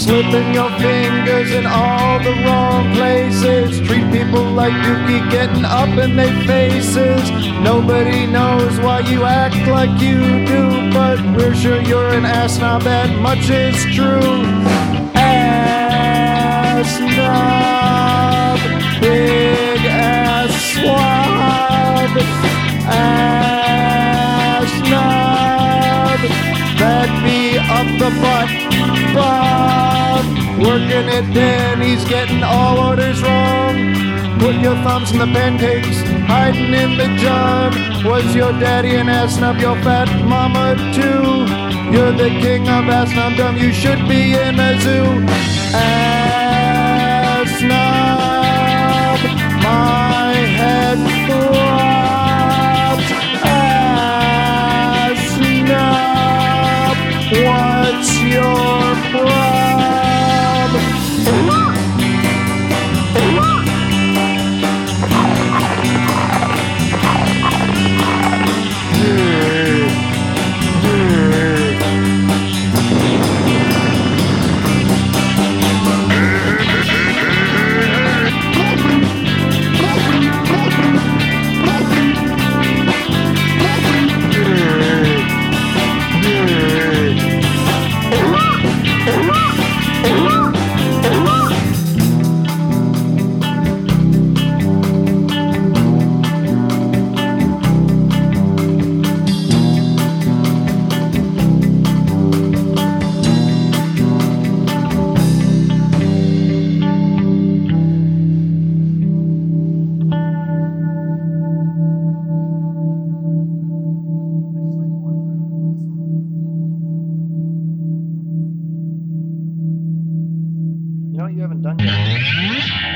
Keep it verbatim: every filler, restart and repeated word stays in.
Slipping your fingers in all the wrong places. Treat people like Dookie, getting up in their faces. Nobody knows why you act like you do, but we're sure you're an ass snob, that much is true. Ass snob, big ass swab. Ass snob, that be up the butt. Bob, working it then, he's getting all orders wrong. Putting your thumbs in the pancakes, hiding in the jug. Was your daddy an ass snob, your fat mama too? You're the king of ass snobdom, you should be in a zoo. Ass snob, my head throbs. Ass snob, what's your you haven't done yet?